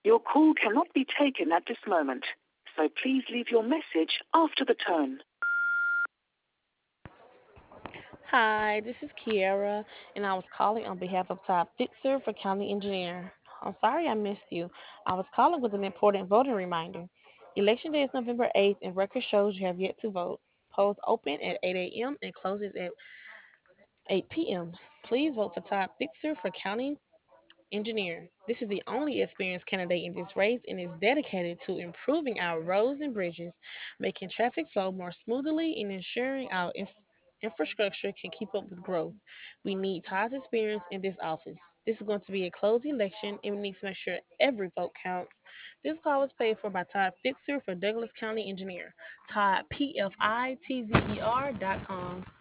Your call cannot be taken at this moment, so please leave your message after the tone. Hi, this is Kiara, and I was calling on behalf of Todd Fitzer for County Engineer. I'm sorry I missed you. I was calling with an important voting reminder. Election day is November 8th, and record shows you have yet to vote. Polls open at 8 a.m. and closes at 8 p.m. Please vote for Todd Fitzer for County Engineer. This is the only experienced candidate in this race and is dedicated to improving our roads and bridges, making traffic flow more smoothly, and ensuring our infrastructure can keep up with growth. We need Todd's experience in this office. This is going to be a closed election, and we need to make sure every vote counts. This call was paid for by Todd Fitzer for Douglas County Engineer. Todd, PFITZER.com.